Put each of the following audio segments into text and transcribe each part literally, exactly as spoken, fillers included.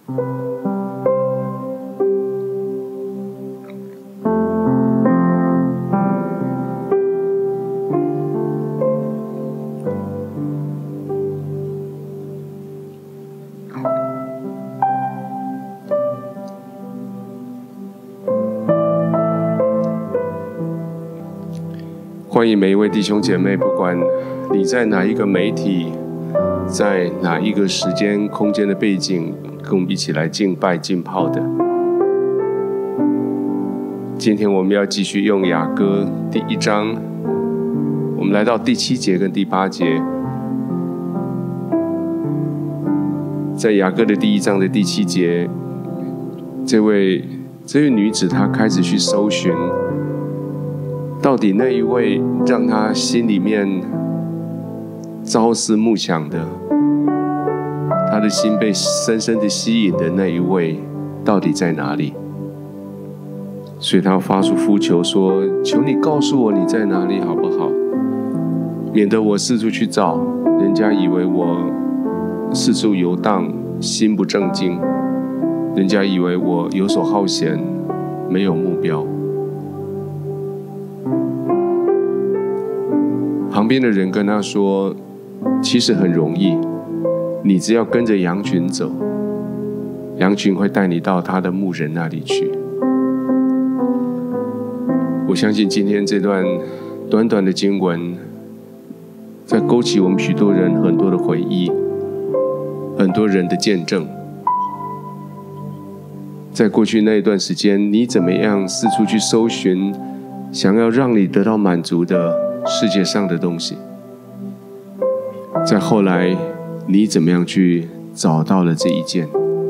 欢迎每一位弟兄姐妹，不管你在哪一个媒体，在哪一个时间空间的背景，跟我们一起来敬拜浸泡的。今天我们要继续用雅歌第一章，我们来到第七节跟第八节。在雅歌的第一章的第七节，这位这位女子她开始去搜寻，到底那一位让她心里面朝思暮想的，她的心被深深的吸引的那一位，到底在哪里？所以她发出呼求说：“求你告诉我你在哪里，好不好？免得我四处去找，人家以为我四处游荡，心不正经；人家以为我游手好闲，没有目标。”旁边的人跟他说：“其实很容易，你只要跟着羊群走，羊群会带你到他的牧人那里去。”我相信今天这段短短的经文，在勾起我们许多人很多的回忆，很多人的见证。在过去那一段时间，你怎么样四处去搜寻，想要让你得到满足的世界上的东西？在后来，你怎么样去找到了这一件？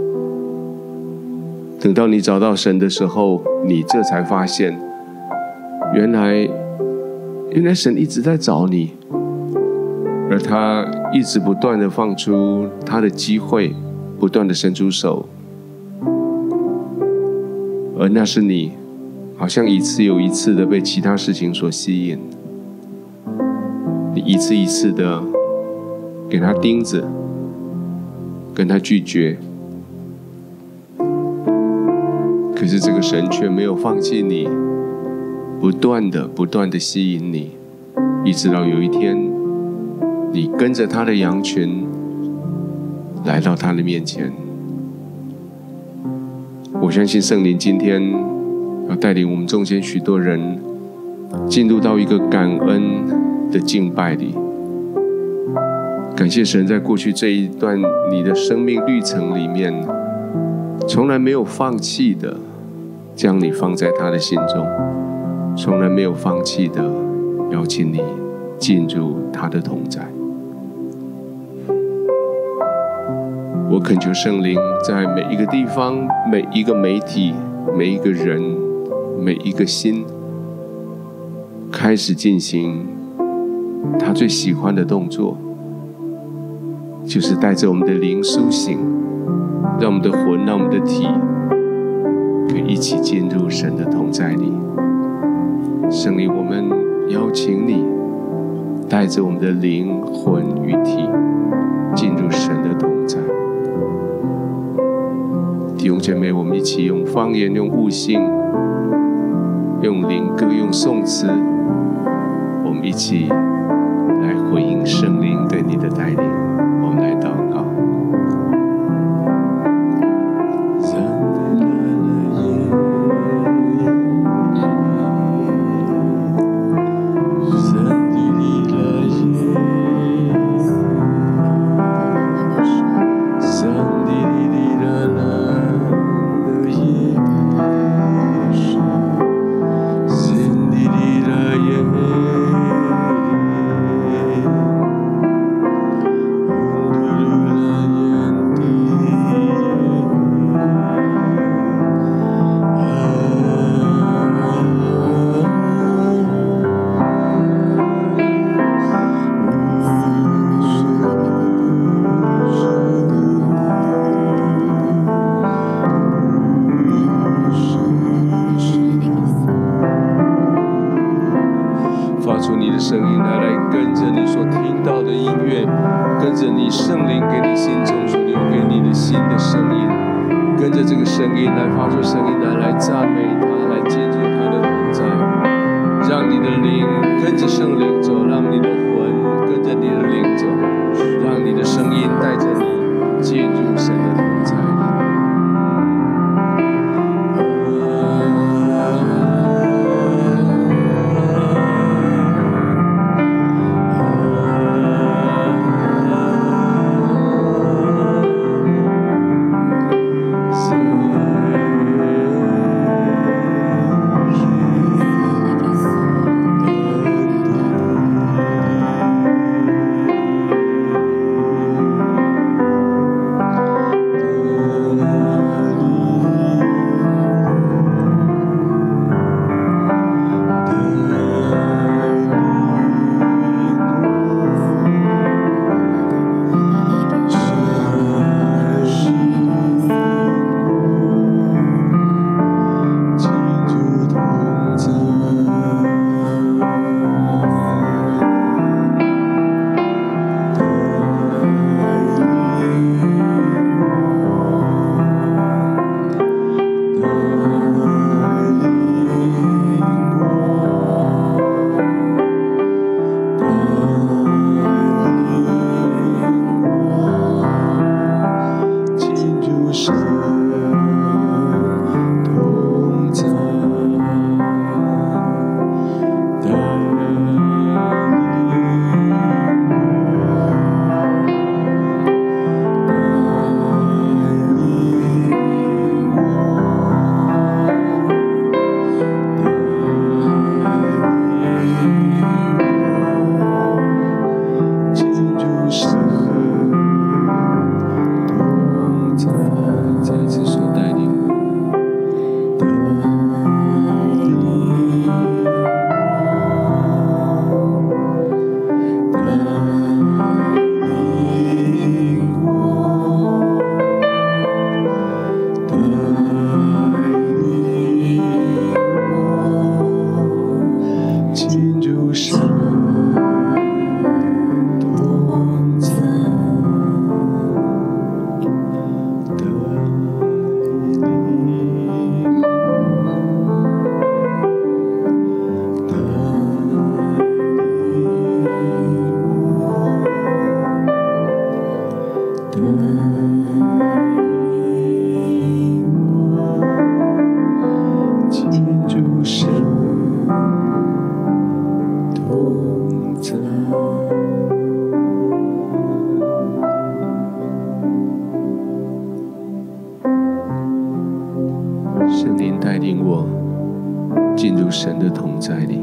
等到你找到神的时候，你这才发现，原来，原来神一直在找你，而他一直不断的放出他的机会，不断的伸出手，而那是你，好像一次又一次的被其他事情所吸引，你一次一次的给他钉子，跟他拒绝，可是这个神却没有放弃你，不断的不断的吸引你，一直到有一天，你跟着他的羊群来到他的面前。我相信圣灵今天要带领我们中间许多人进入到一个感恩的敬拜里。感谢神，在过去这一段你的生命旅程里面，从来没有放弃的将你放在他的心中，从来没有放弃的邀请你进入他的同在。我恳求圣灵在每一个地方，每一个媒体，每一个人，每一个心，开始进行他最喜欢的动作，就是带着我们的灵苏醒，让我们的魂，让我们的体可以一起进入神的同在里。圣灵，我们邀请你带着我们的灵魂与体进入神的同在。弟兄姐妹，我们一起用方言，用悟性，用灵歌，用颂词，我们一起来回应圣灵对你的带领。我们来祷告。 着这个声音来发出声音来，来赞美他，来进入他的同在，让你的灵跟着圣灵走，让你的魂跟着你的灵走，让你的声音带着你进入神的同在里。圣灵带领我进入神的同在里，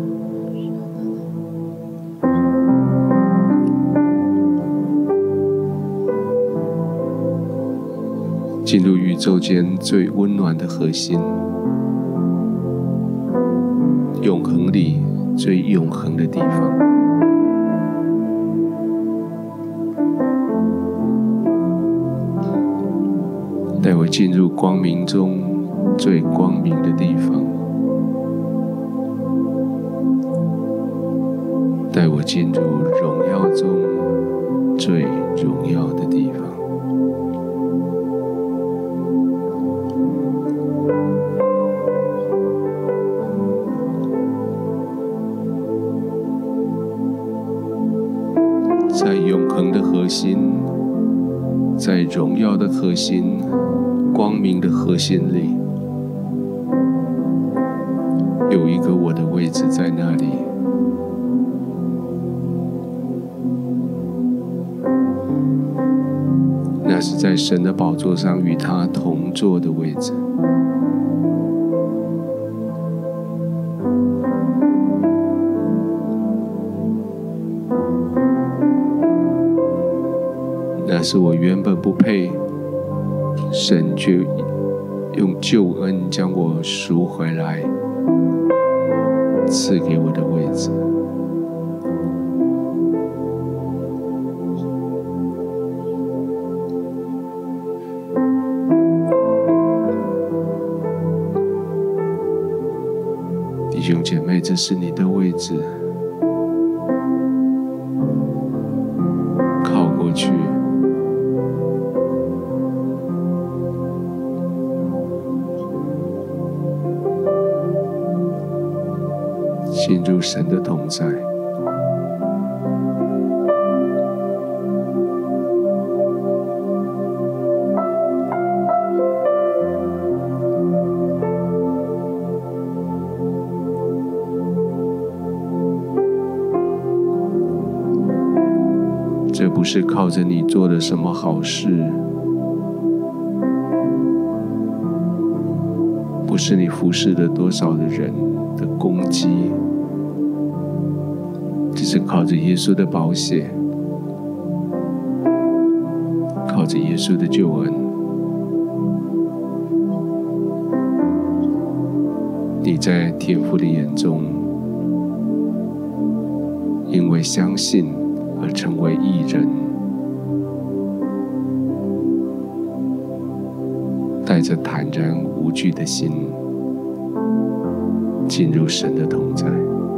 进入宇宙间最温暖的核心，永恒里最永恒的地方。带我进入光明中最光明的地方，带我进入荣耀中最荣耀的地方。在永恒的核心，在荣耀的核心，光明的核心里，有一个我的位置在那里。那是在神的宝座上与他同坐的位置。那是我原本不配，神却用救恩将我赎回来，赐给我的位置。弟兄姐妹，这是你的位置，靠过去， 进入神的同在。这不是靠着你做了什么好事，不是你服侍了多少的人的功绩，只是靠着耶稣的宝血，靠着耶稣的救恩，你在天父的眼中，因为相信而成为义人，带着坦然无惧的心，进入神的同在。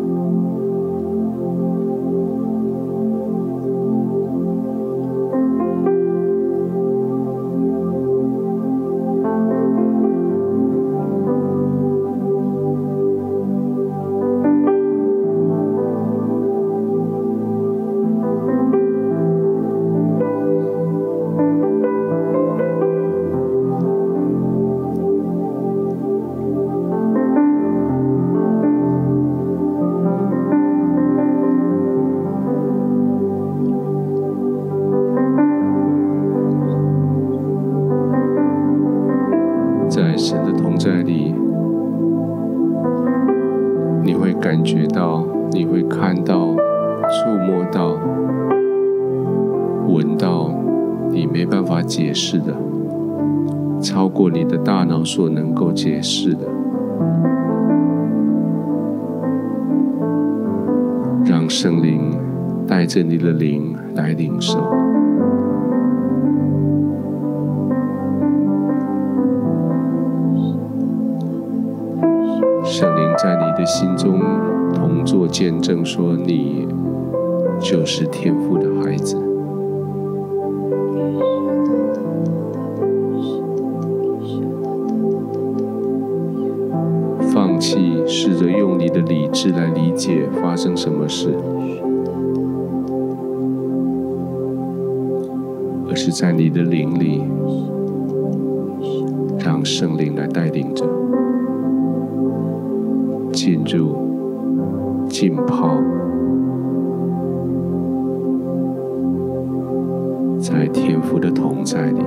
在神的同在里，你会感觉到，你会看到，触摸到，闻到你没办法解释的，超过你的大脑所能够解释的。让圣灵带着你的灵来领受。圣灵在你的心中同作见证，说你就是天父的孩子。放弃试着用你的理智来理解发生什么事，而是在你的灵里，让圣灵来带领着。进入、浸泡在天父的同在里。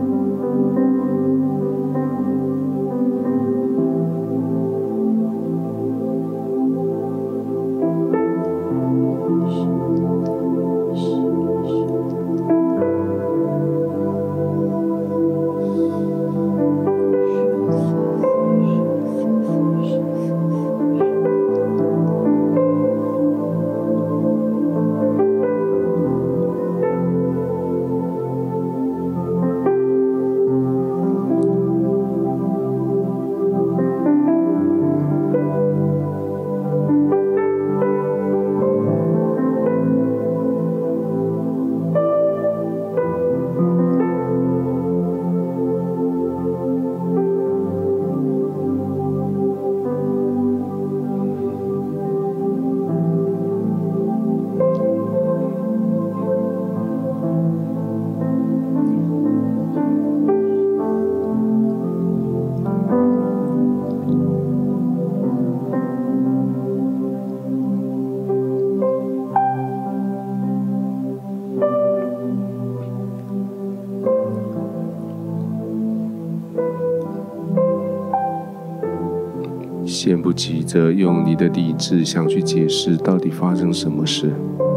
先不急着用你的理智想去解释到底发生什么事，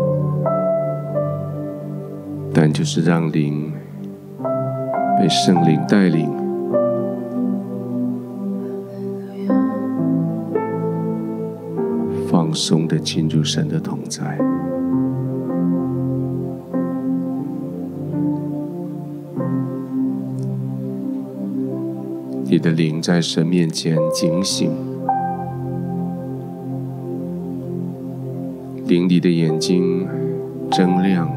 但就是让灵被圣灵带领，放松地进入神的同在。你的灵在神面前警醒，灵里的眼睛睁亮，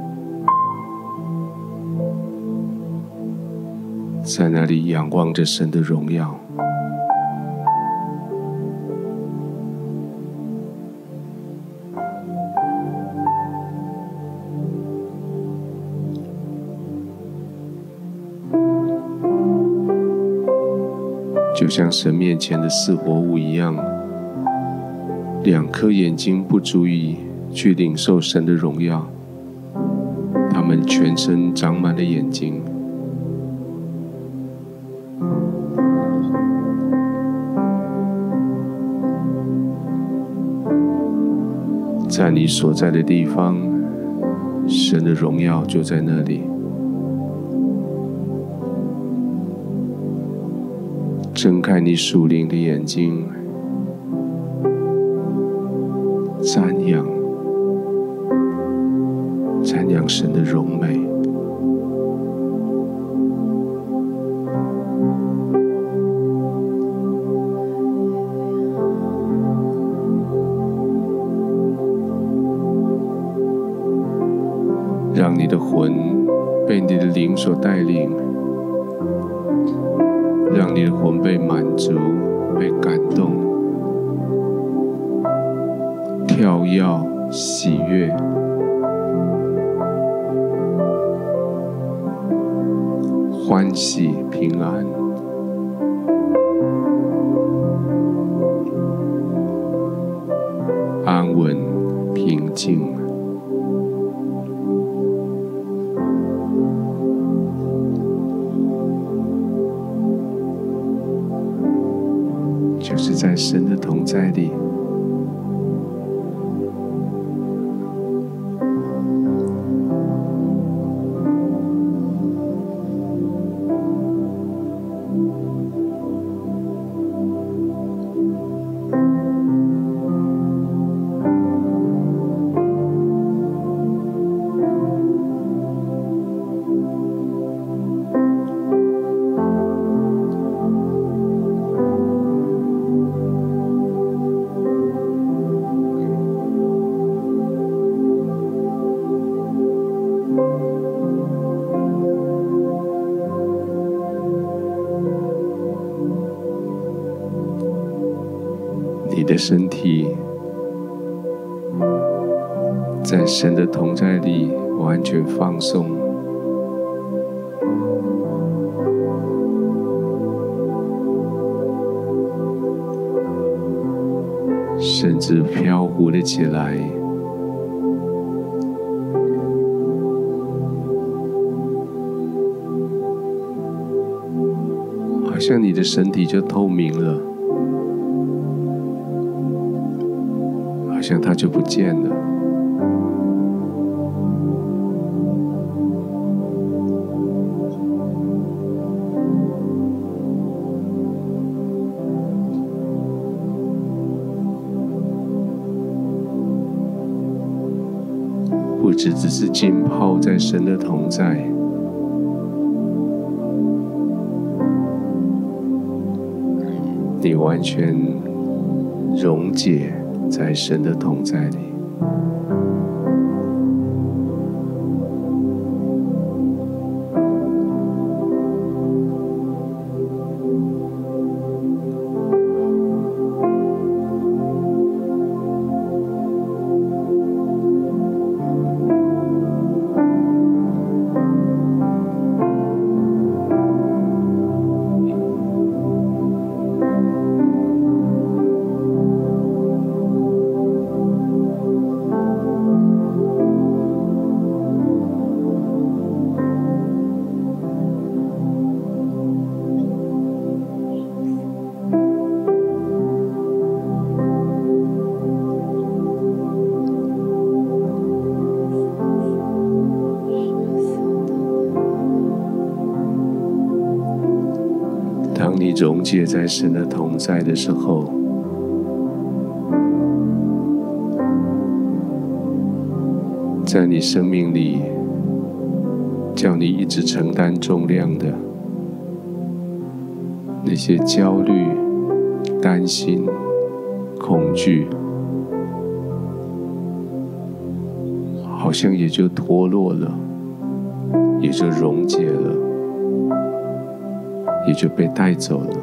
在那里仰望着神的荣耀。 就像神面前的四活物一样，两颗眼睛不足以去领受神的荣耀，他们全身长满了眼睛。在你所在的地方，神的荣耀就在那里。睁开你属灵的眼睛，瞻仰，瞻仰神的荣美。让你的魂被你的灵所带领，让你的魂被满足、被感动，跳跃、喜悦，欢喜、平安，安稳、平静。就是在神的同在里，你的身体在神的同在里完全放松，甚至飘忽了起来，好像你的身体就透明了，好像它就不见了。不只只是浸泡在神的同在，你完全溶解在神的同在里。当你溶解在神的同在的时候，在你生命里叫你一直承担重量的那些焦虑、担心、恐惧，好像也就脱落了，也就溶解了，也就被带走了。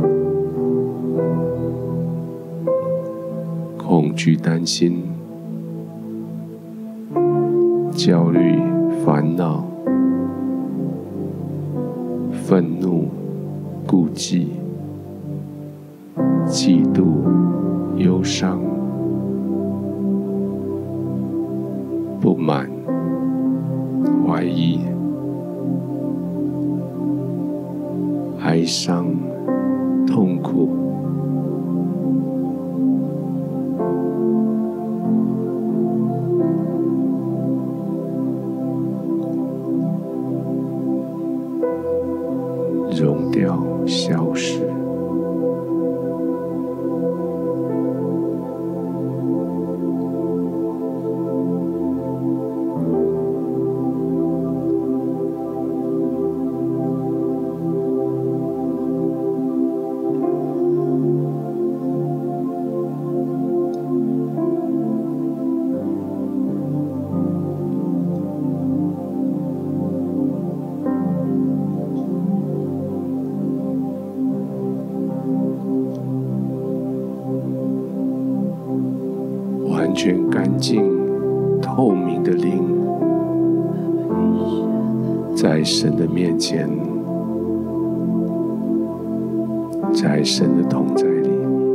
恐惧、担心焦虑、烦恼、愤怒、顾忌、嫉妒、忧伤、不满、怀疑、哀伤、痛苦，融掉，消失。完全干净、透明的灵，在神的面前，在神的同在里，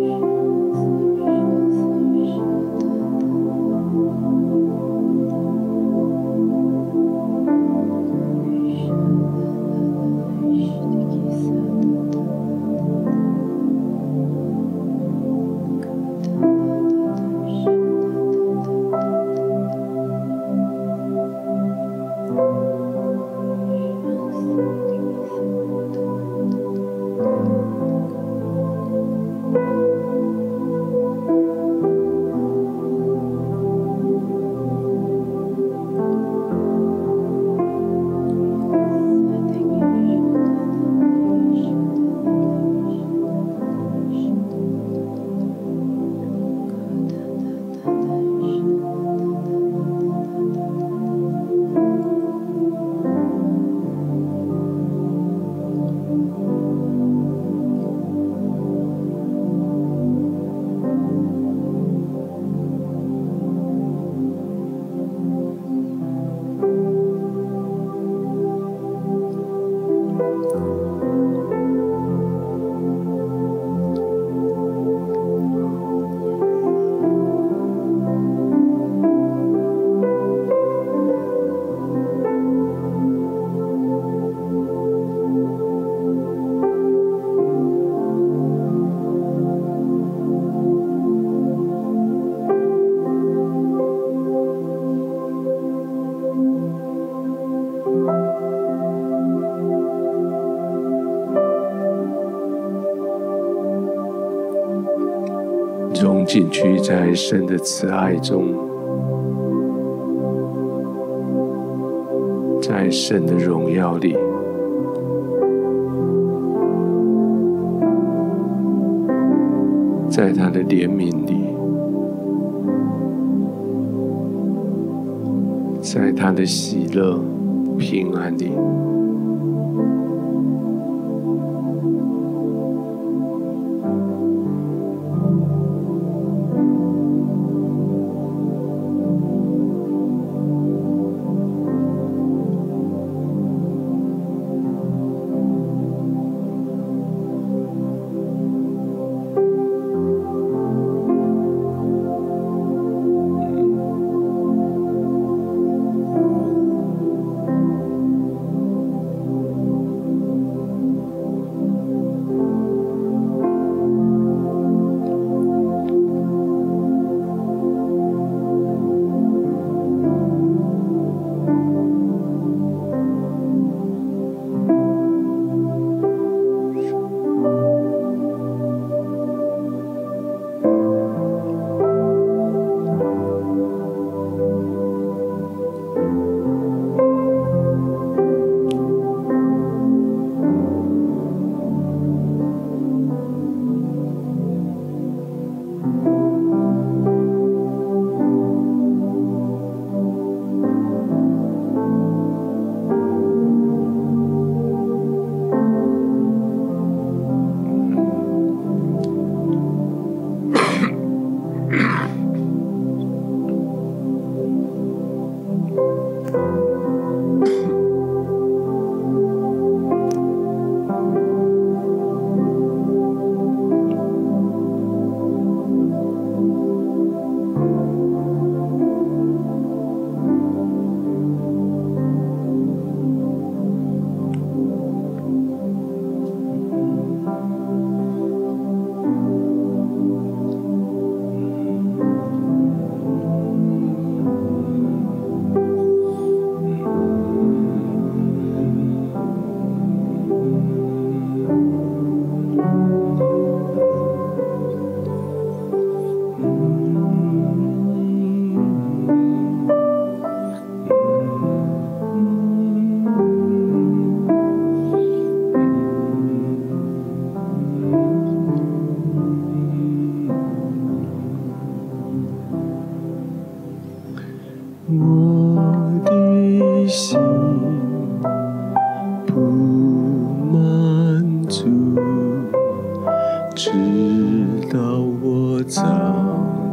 融进去，在神的慈爱中，在神的荣耀里，在他的怜悯里，在他的喜乐、平安里。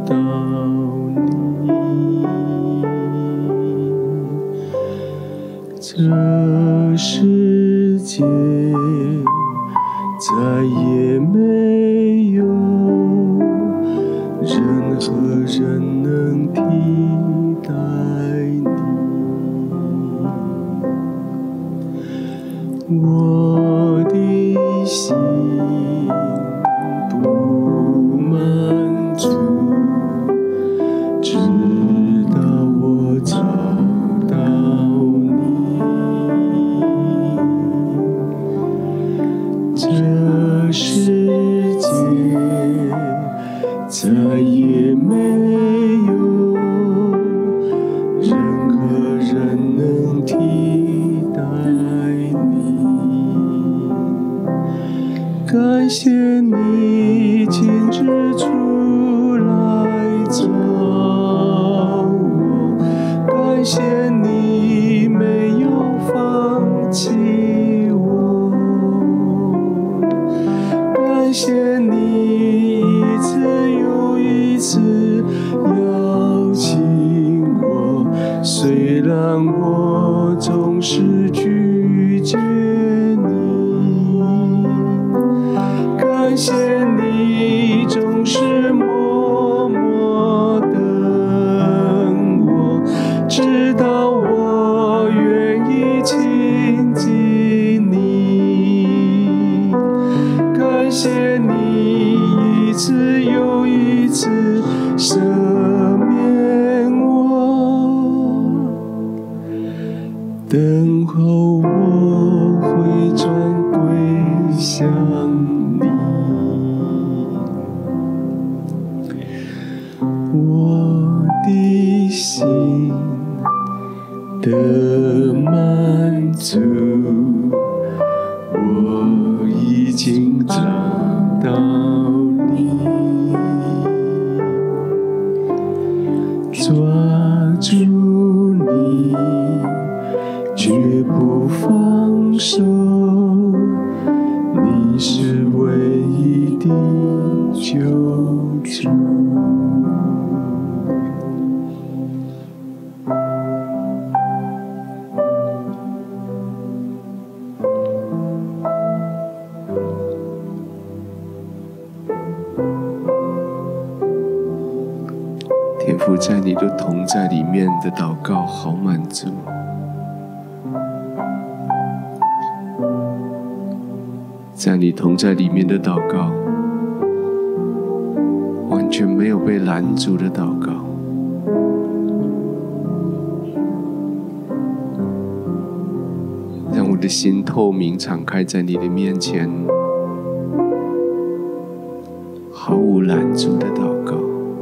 到你。这世界再也没有任何人能替代你，我的心不满足，直到我找到你。这世界再也没有任何人能替代你。感谢你亲自出来找我，感谢你没有放弃我，感谢你一次又一次邀请我，虽然我总是拒绝你，感谢你总是默默等我，直到我愿意亲近你。感谢你一次又一次赦免我，等候我回转归向你。我的心的满足，我已经找到你，抓住你，绝不放手，你是唯一的救主。天父，在你的同在里面的祷告好满足，在你同在里面的祷告完全没有被拦阻的祷告，让我的心透明敞开在你的面前，毫无拦阻的祷告。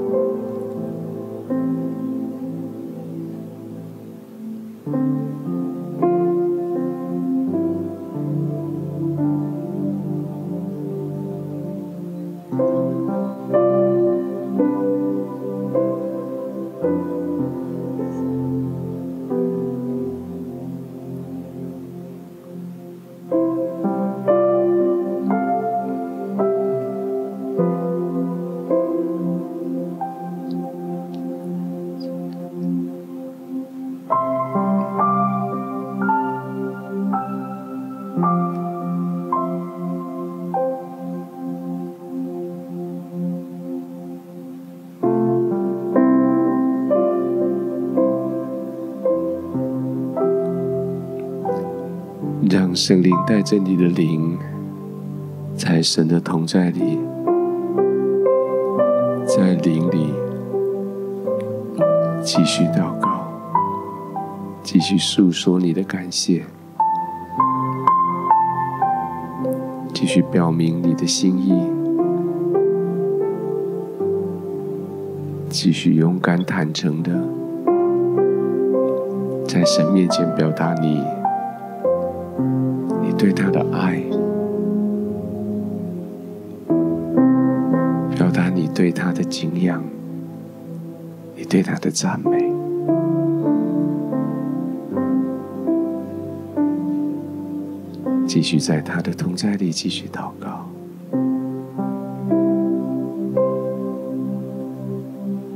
让圣灵带着你的灵，在神的同在里，在灵里继续祷告，继续诉说你的感谢，继续表明你的心意，继续勇敢坦诚的在神面前表达你你对他的爱，表达你对他的敬仰，你对他的赞美。继续在他的同在里继续祷告。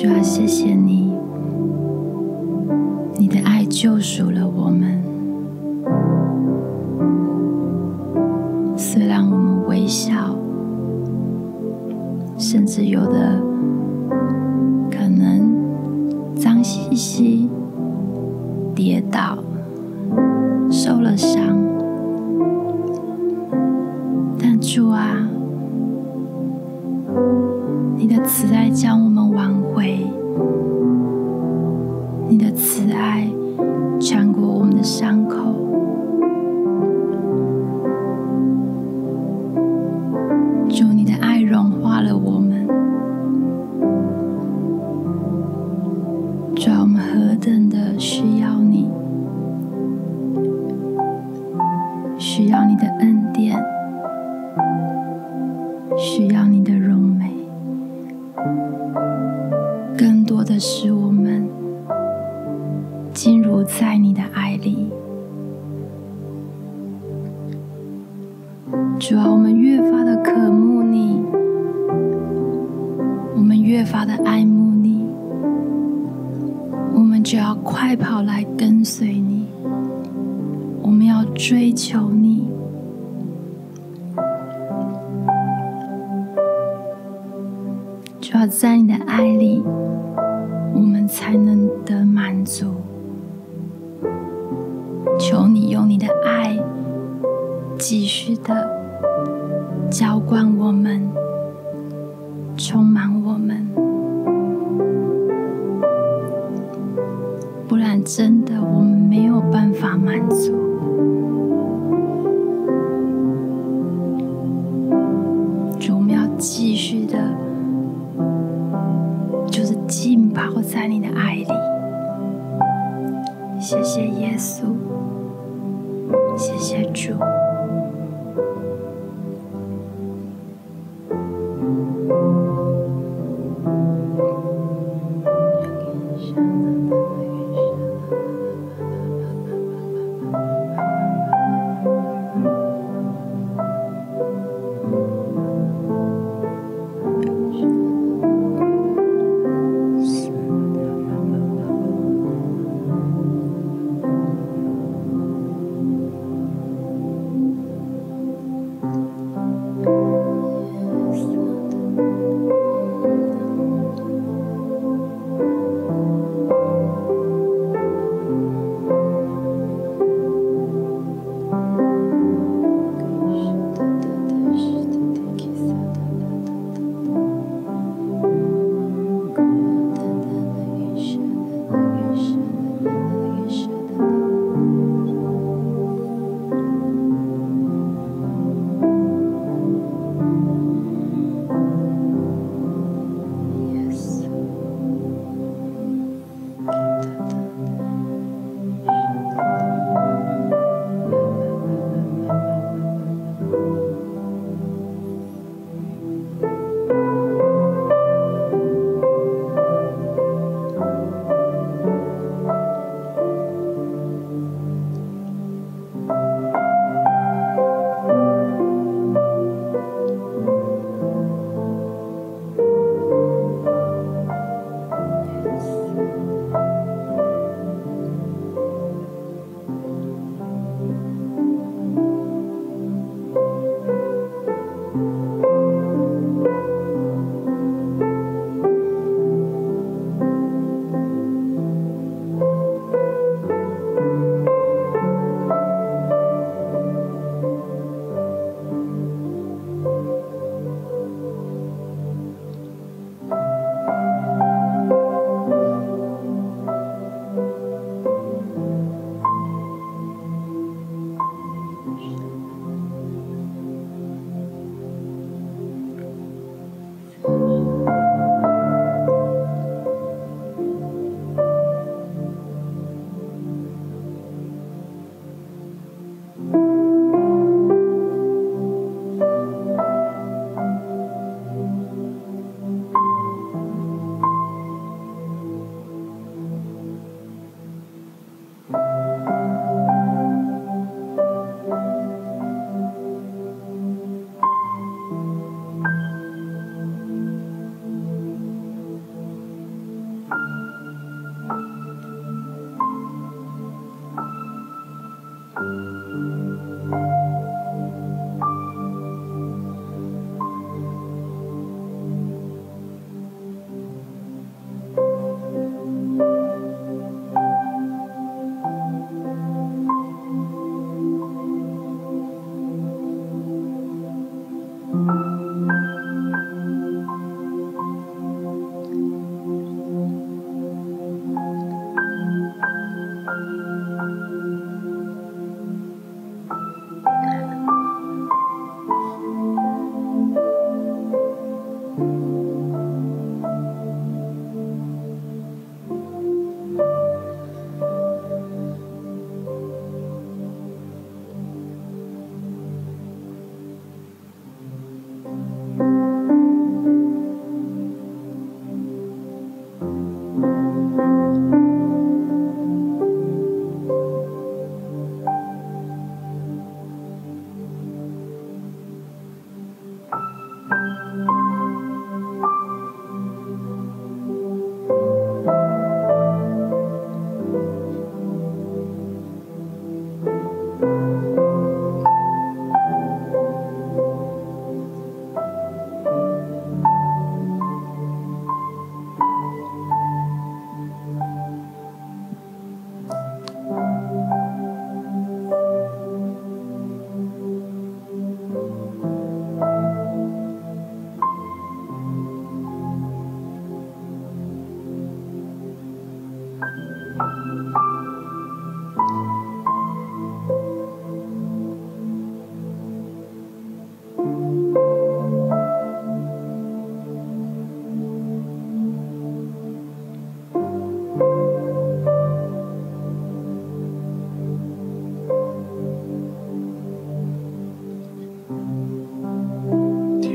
主啊，谢谢你，你的爱救赎了我们。虽然我们微小，甚至有的可能脏兮兮、跌倒、受了伤，但主啊，你的慈爱将我们挽回，你的慈爱穿过我们的伤口。主，你的爱融化了我们。主啊，我们何等的需要你，需要你的恩典，需要你的荣美，更多的是我们进入在你的爱里。主啊，我们越发的渴慕你，我们越发的爱慕你，我们就要快跑来跟随你，我们要追求你。主要在你的爱里，我们才能得满足。求你用你的爱继续的浇灌我们，充满我们，不然真的我们没有办法满足。主，我们要继续的就是浸泡在你的爱里。谢谢耶稣，谢谢主。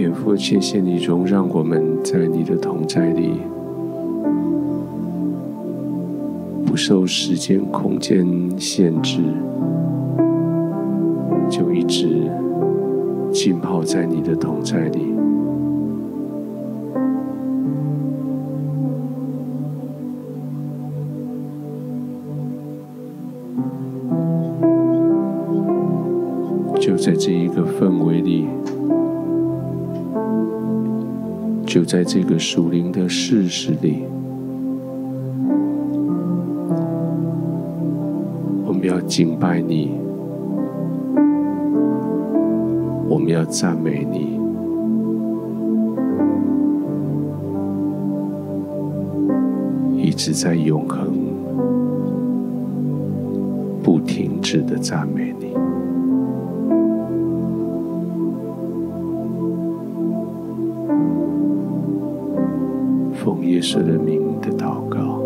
天父，谢谢你容让我们在你的同在里，不受时间空间限制，就一直浸泡在你的同在里。就在这一个氛围里，就在这个属灵的事实里，我们要敬拜你，我们要赞美你，一直在永恒不停止的赞美你。奉耶稣的名的祷告。